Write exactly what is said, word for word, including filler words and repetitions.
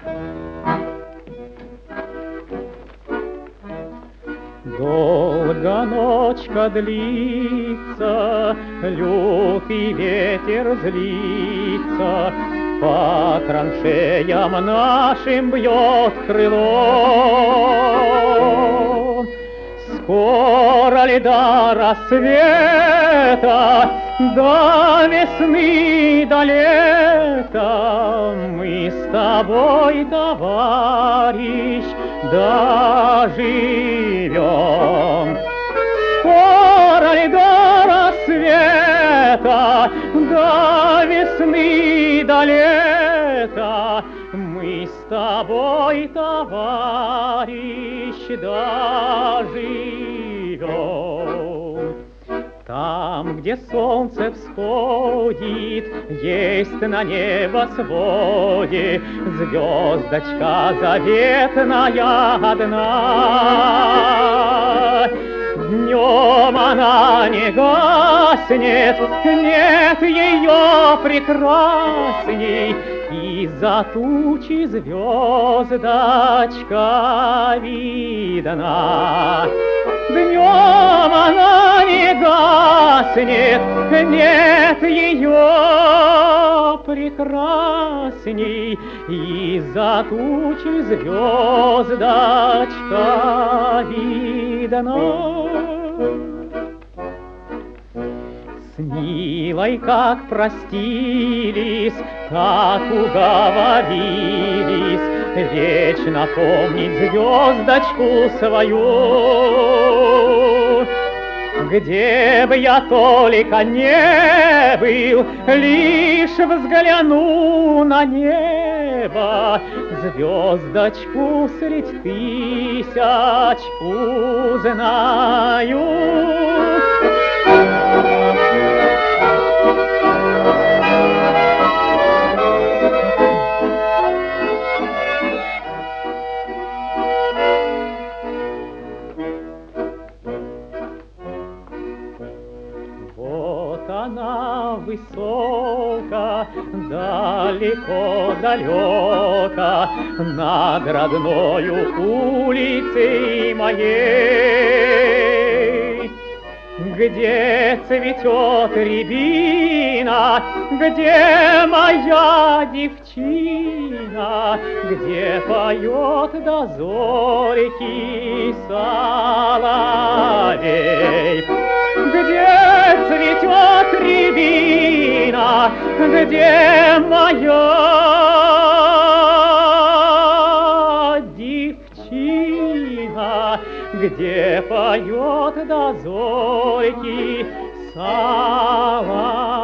Долго ночка длится, лютый ветер злится, по траншеям нашим бьет крыло. Скоро ли до рассвета, до весны, до лета мы с тобой, товарищ, доживем? Скоро ли до рассвета, до весны, до лета мы с тобой, товарищ, доживем? Там, где солнце всходит, есть на небосводе звездочка заветная одна. Днем она не гаснет, нет ее прекрасней, из-за тучи звездочка видна. Днем она не гаснет, нет ее прекрасней, из-за тучи звездочка видна. С Нилой как простились, так уговорились вечно помнить звездочку свою. Где бы я только не был, лишь взгляну на небо, звездочку средь тысяч узнаю. Она высоко, далеко-далеко, над родною улицей моей. Где цветет рябина, где моя девчина, где поет до зорьки соловей? Где цветет рябина, где моя девчина, где поет до зорьки соловей?